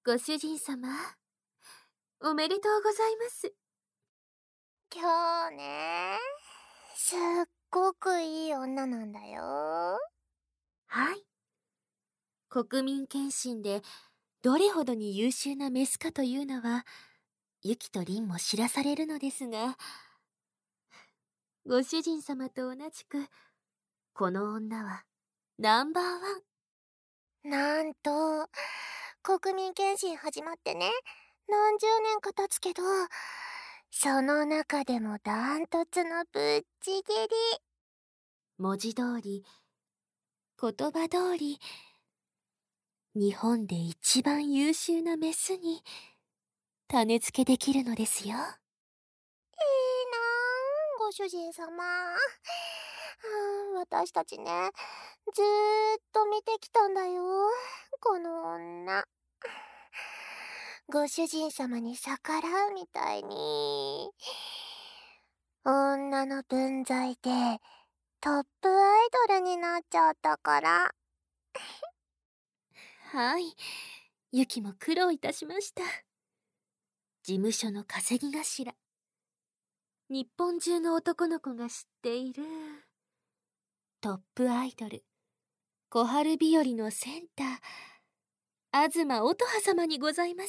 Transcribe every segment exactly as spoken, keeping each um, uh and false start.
ご主人様、おめでとうございます。 今日ね、すっごくいい女なんだよ。 はい。国民謙信でどれほどに優秀なメスかというのは、ユキとリンも知らされるのですが、ご主人様と同じく、この女はナンバーワン。 なんと、国民検診始まってね、何十年か経つけど、その中でもダントツのぶっちぎり。 文字通り、言葉通り、日本で一番優秀なメスに種付けできるのですよ。 いいなあ、ご主人様。私たちね、ずーっと見てきたんだよ、この女。ご主人様に逆らうみたいに、女の分際でトップアイドルになっちゃったから。 はい、ユキも苦労いたしました。事務所の稼ぎ頭、日本中の男の子が知っているトップアイドル、小春日和のセンター、東乙葉様にございます。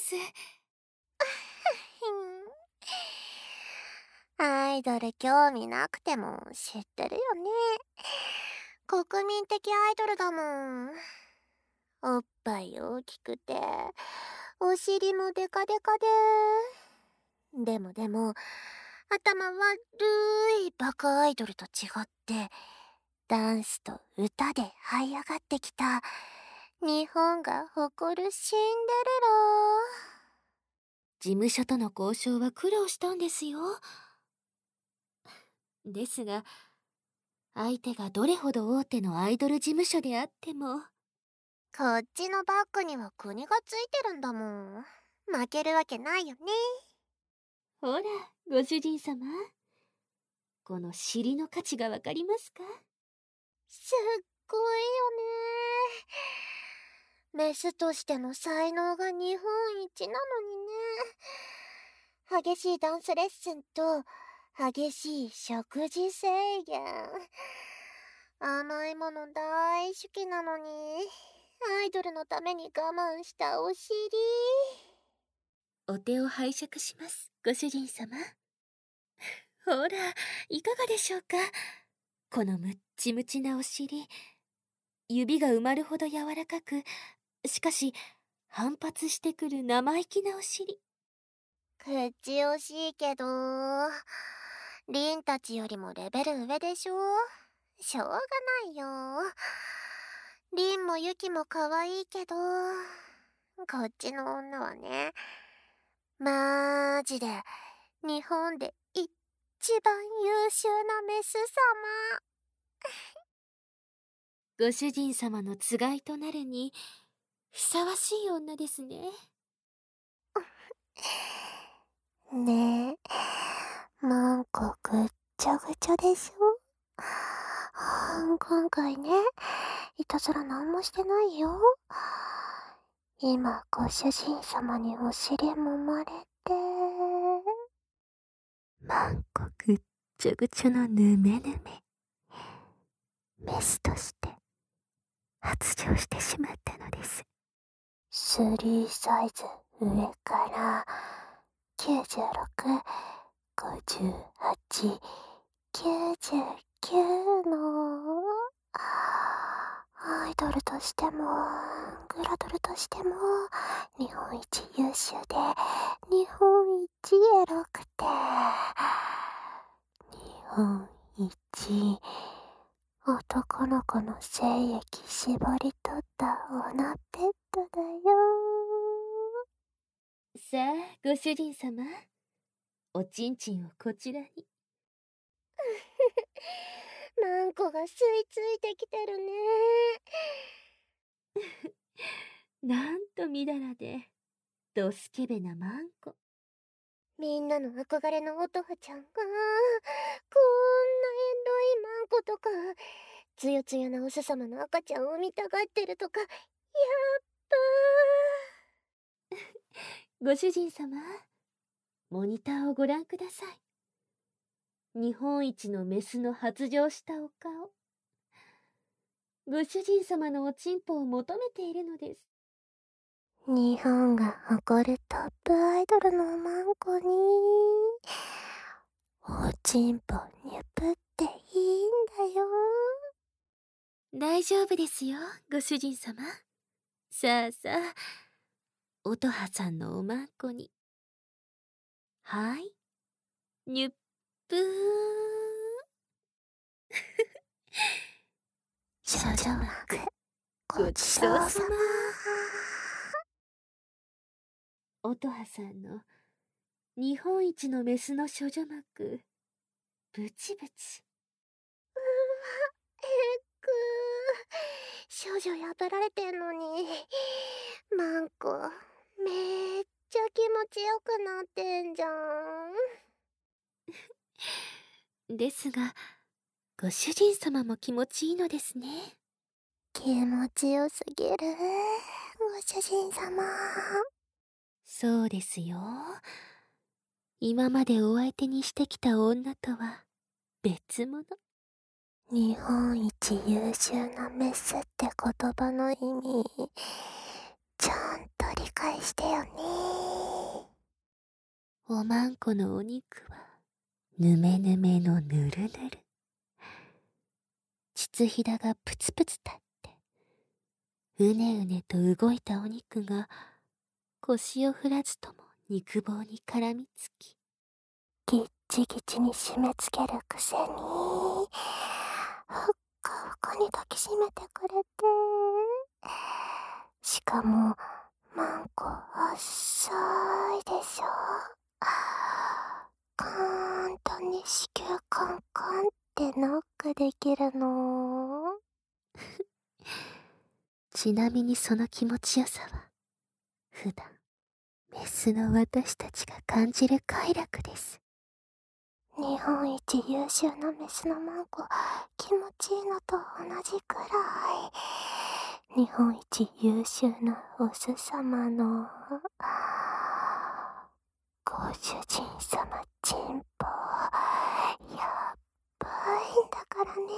アイドル興味なくても知ってるよね。国民的アイドルだもん。おっぱい大きくて、お尻もデカデカで。でもでも、頭悪いバカアイドルと違って、ダンスと歌で這い上がってきた日本が誇るシンデレラ。 事務所との交渉は苦労したんですよ。ですが、相手がどれほど大手のアイドル事務所であっても、 こっちのバックには国がついてるんだもん。負けるわけないよね。 ほら、ご主人様。この尻の価値がわかりますか？ すっごいよね。メスとしての才能が日本一なのにね。激しいダンスレッスンと激しい食事制限。甘いもの大好きなのに、アイドルのために我慢したお尻。 お手を拝借します、ご主人様。ほら、いかがでしょうか。このむっちむちなお尻。指が埋まるほど柔らかく、しかし、反発してくる生意気なお尻。 口惜しいけど、リンたちよりもレベル上でしょ。しょうがないよ。リンもユキも可愛いけど、こっちの女はね、マジで日本で一番優秀なメス様。 ご主人様のつがいとなるに、ふさわしい女ですね。 ねえ、なんかぐっちゃぐちゃでしょ。今回ね、いたずらなんもしてないよ。今、ご主人様にお尻揉まれて。 なんかぐっちゃぐちゃなぬめぬめ。メスとして発情してしまったのです。 スリーサイズ上からきゅうじゅうろく、ごじゅうはち、きゅうじゅうきゅうのアイドルとしてもグラドルとしても日本一優秀で日本一エロくて日本一男の子の精液絞り取ったオナペットだよ。 さあ、ご主人様。おちんちんをこちらに。 マンコが吸い付いてきてるね。 なんとみだらで、ドスケベなマンコ。 みんなの憧れの乙葉ちゃんが、こんなエロいマンコとか、つよつよなおす様の赤ちゃんを見たがってるとか、やっばー。 ご主人様、モニターをご覧ください。日本一のメスの発情したお顔。ご主人様のおちんぽを求めているのです。 日本が誇るトップアイドルのおまんこに、おちんぽにゅぷっていいんだよ。 大丈夫ですよ、ご主人様。さあさあ、乙葉さんのおまんこに。はい、にゅっぷー。 少女膜、 ごちそうさま。乙葉さんの日本一のメスの処女膜、ブチブチ。 うわ、えっくー。少女破られてんのに、マンコ、めっちゃ気持ちよくなってんじゃん。 ですが、ご主人様も気持ちいいのですね。 気持ちよすぎる、ご主人様。 そうですよ。今までお相手にしてきた女とは別物。 日本一優秀なメスって言葉の意味、ちゃんと理解してよね。 おまんこのお肉はぬめぬめのぬるぬる。膣ひだがプツプツ立って、うねうねと動いたお肉が腰を振らずとも肉棒に絡みつき、 ギッチギチに締め付けるくせに、ふっかふかに抱きしめてくれて、しかもマンコ浅いでしょ。簡単に子宮カンカンってノックできるの。 ちなみにその気持ちよさは普段メスの私たちが感じる快楽です。 日本一優秀なメスのマンコ、気持ちいいのと同じくらい。日本一優秀なオス様のご主人様チンポ、やっばいんだからね。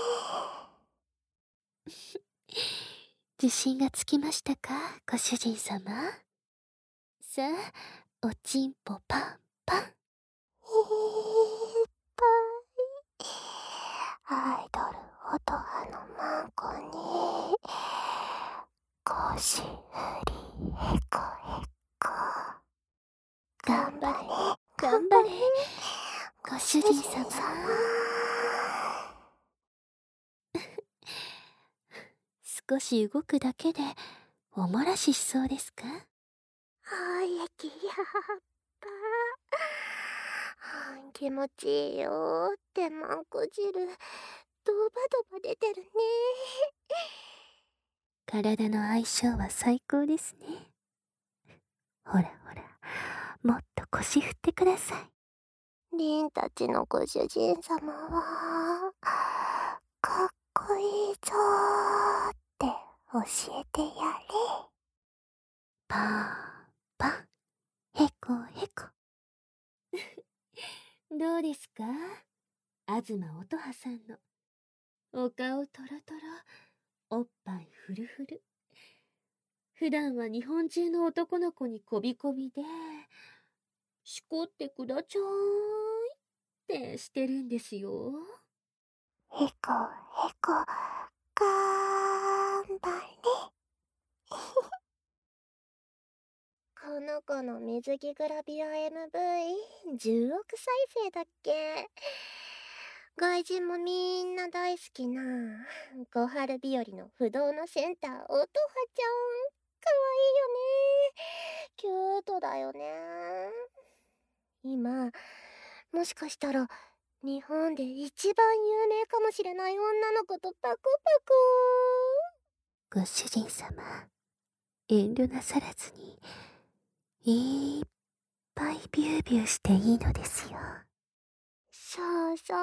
自信がつきましたか、ご主人様。さあ、おちんぽパンパン。いっぱいアイドル乙葉のマンコに腰振りへこへこ。頑張れ頑張れご主人様。少し動くだけでおもらししそうですか。 あいやきやっぱ気持ちいいよってマンコ汁ドバドバ出てるね。 体の相性は最高ですね。ほらほら、もっと腰振ってください。リンたちのご主人様はかっこいいぞーって教えてやれ。 パーパン、へこへこ。どうですか、東乙葉さんのお顔トロトロ、おっぱいフルフル。普段は日本中の男の子にこびこびで、しこってくだちゃーいってしてるんですよ。 へこへこ、がーんばれ。この子の水着グラビア エムブイじゅうおく再生だっけ。外人もみんな大好きな小春日和の不動のセンター、乙葉ちゃん。かわいいよね。キュートだよね。今もしかしたら日本で一番有名かもしれない女の子とパクパク。ご主人様、遠慮なさらずにいっぱいビュービューしていいのですよ。 そうそう。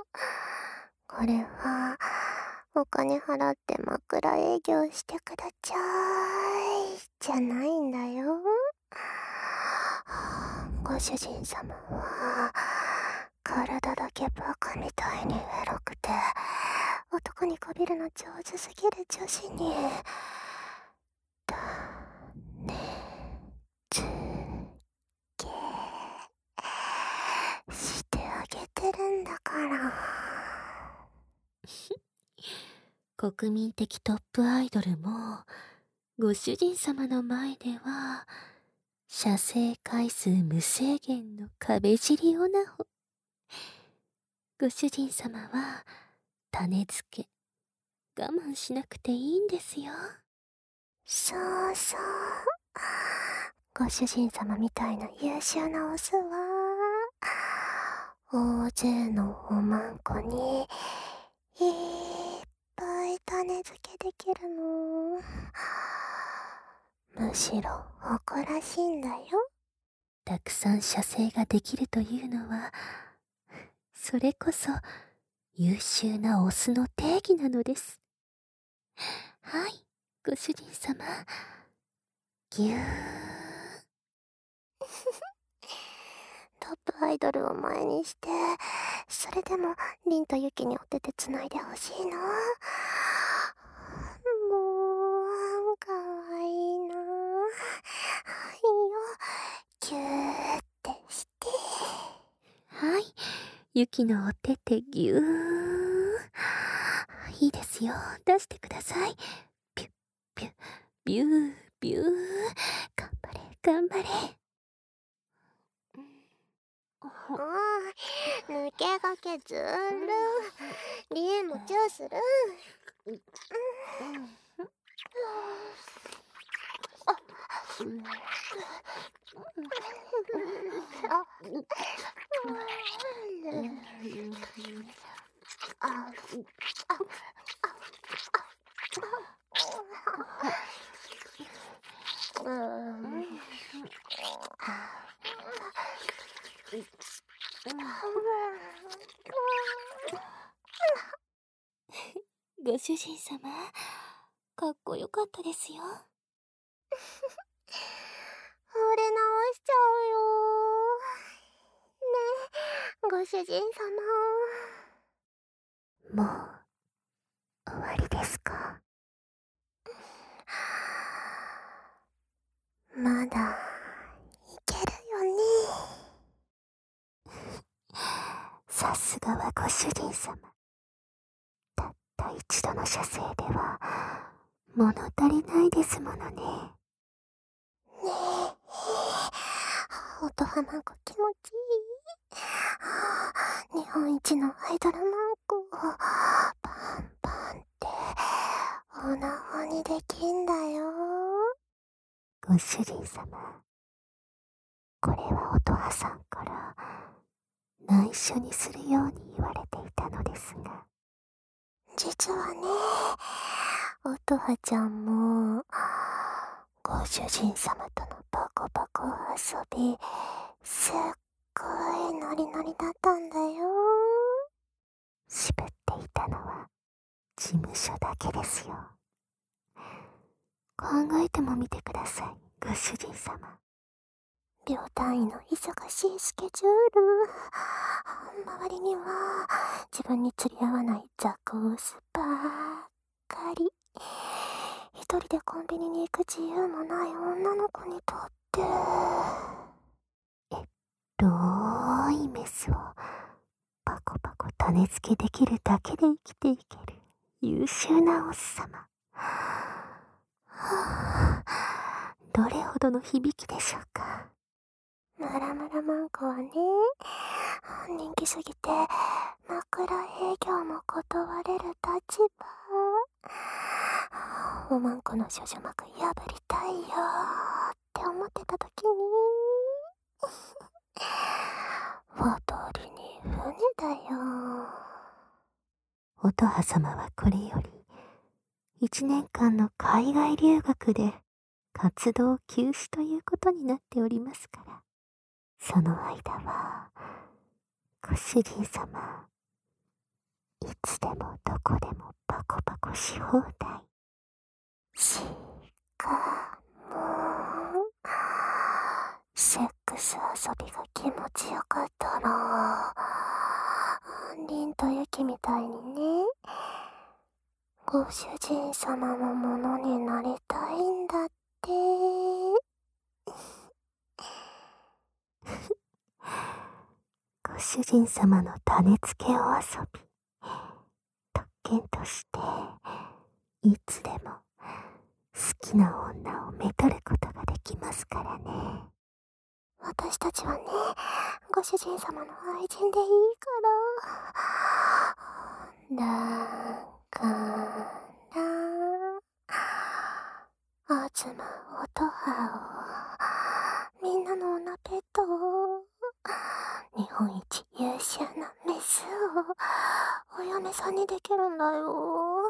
これはお金払って枕営業してくだちゃいじゃないんだよ。 ご主人様は体だけバカみたいにエロくて男にこびるの上手すぎる女子にだねつけしてあげてるんだから国民的トップアイドルもご主人様の前では射精回数無制限の壁尻オナホ。ご主人様は種付け我慢しなくていいんですよ。 そうそう、ご主人様みたいな優秀なオスは大勢のおまんこにいっぱい種付けできるの。むしろ誇らしいんだよ。 たくさん射精ができるというのはそれこそ優秀なオスの定義なのです。はい、ご主人様。ぎゅートップアイドルを前にしてそれでもリンとユキにお手手つないでほしいの。もうかわいいな。いいよ、キューってして。 はい、ユキのお手手ぎゅー。いいですよ、出してください。ピュッピュッビュービュー。頑張れ頑張れ。 うん、抜けがけずる。リエもチューする。うんご主人様、かっこよかったですよ。 惚れ直しちゃうよ。ねえ、ご主人様。もう終わりですか？ まだいけるよね。 さすがはご主人様。たった一度の射精では物足りないですものね。 ねえ、音はまんこ気持ちいい。日本一のアイドルマンコパンパンってオナホにできんだよ。 ご主人様、これは音羽さんから内緒にするように言われていたのですが、 実はね、音羽ちゃんもご主人様とのパコパコ遊びすっごいノリノリだったんだよ。 渋っていたのは事務所だけですよ。考えてもみてください、ご主人様。 秒単位の忙しいスケジュール。周りには自分に釣り合わない雑魚スばっかり。一人でコンビニに行く自由もない女の子にとってエロいメスをパコパコ種付けできるだけで生きていける優秀なオス様。はあ、どれほどの響きでしょうか。 ムラムラマンコはね、人気すぎて枕営業も断れる立場。おまんこの少女膜破りたいよって思ってた時に渡りに船だよ。 音羽様はこれより一年間の海外留学で活動休止ということになっておりますから、その間はご主人様いつでもどこでもパコパコし放題。 しかもセックスはびが気持ちよかったら、りんとゆきみたいにね、ご主人様のものになりたいんだって。ご主人様の種付けお遊び、特権としていつでも好きな女をめとることができますからね。私たちはね、ご主人様の愛人でいいから。だから東乙葉を、みんなの女ペットを、日本一優秀なメスをお嫁さんにできるんだよ。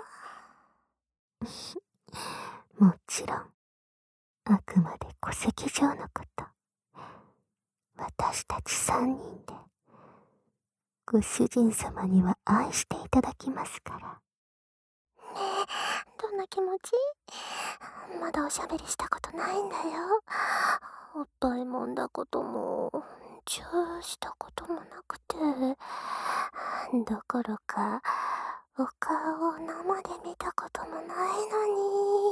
もちろん、あくまで戸籍上のこと。私たち三人で、ご主人様には愛していただきますから。ねえ、どんな気持ち？まだおしゃべりしたことないんだよ。おっぱい揉んだことも、チューしたこともなくて、どころか、お顔を生で見たこともないのに。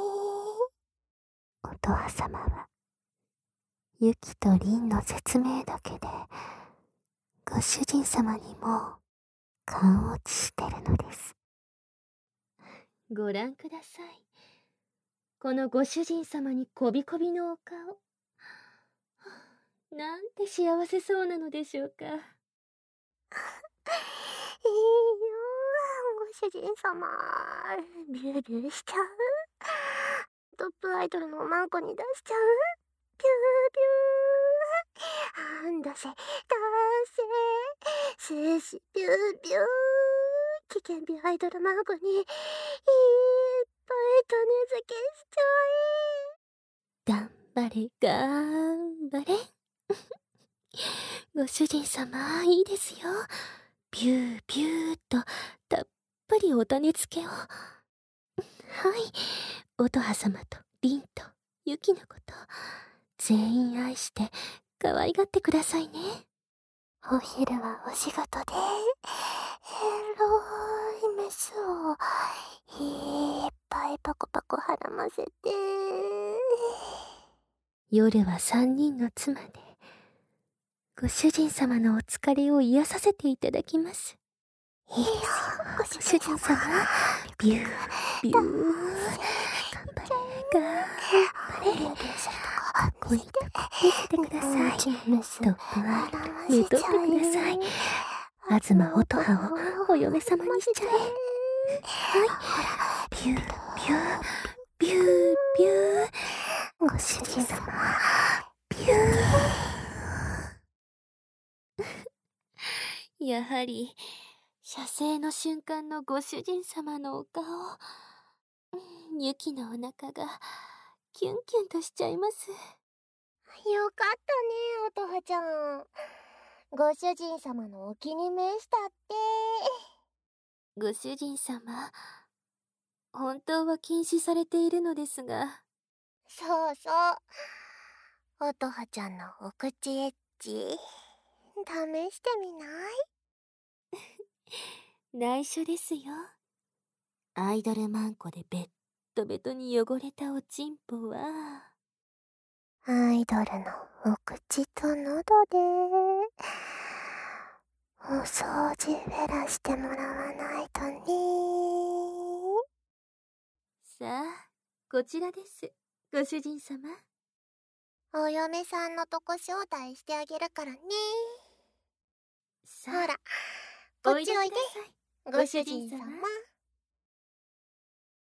乙葉様は、ユキとリンの説明だけで、ご主人様にも勘落ちしてるのです。 ご覧ください。このご主人様にこびこびのお顔。なんて幸せそうなのでしょうか。いいよ、 ご主人様。ビュービューしちゃう？トップアイドルのマンコに出しちゃう？ビュービュー。あんだせ、だせ、スーシビュービュー。危険美アイドルマンコに、いっぱい種付けしちゃえ。 頑張れ、頑張れ。ご主人様、いいですよ。ビュービューと、たっぷりお種付けを。はい、乙葉様とリンとユキのこと、全員愛して、可愛がってくださいね。 お昼はお仕事で、エロいメスをいっぱいパコパコはらませて、 夜は三人の妻で、ご主人様のお疲れを癒させていただきます。 いいよ、 ご主人様、ビュービュー、頑張れ、頑張れ。かっこいいとこ見せてください。トップアイドル、めとってください。東乙葉をお嫁様にしちゃえ。はい、ビュービュー、ビュービュー。ご主人様、ビュー。やはり、射精の瞬間のご主人様のお顔、ユキのお腹がキュンキュンとしちゃいます。 よかったね、乙葉ちゃん。ご主人様のお気に召したって。 ご主人様、本当は禁止されているのですが。 そうそう。乙葉ちゃんのお口エッチ、試してみない？ 内緒ですよ。アイドルマンコでベッドベトに汚れたおちんぽは、 アイドルのお口と喉で、お掃除フェラしてもらわないとね。 さあ、こちらです、ご主人様。 お嫁さんのとこ招待してあげるからね。 さあ、 ほら、こっちおいで、 ご主ご主人人様。 様。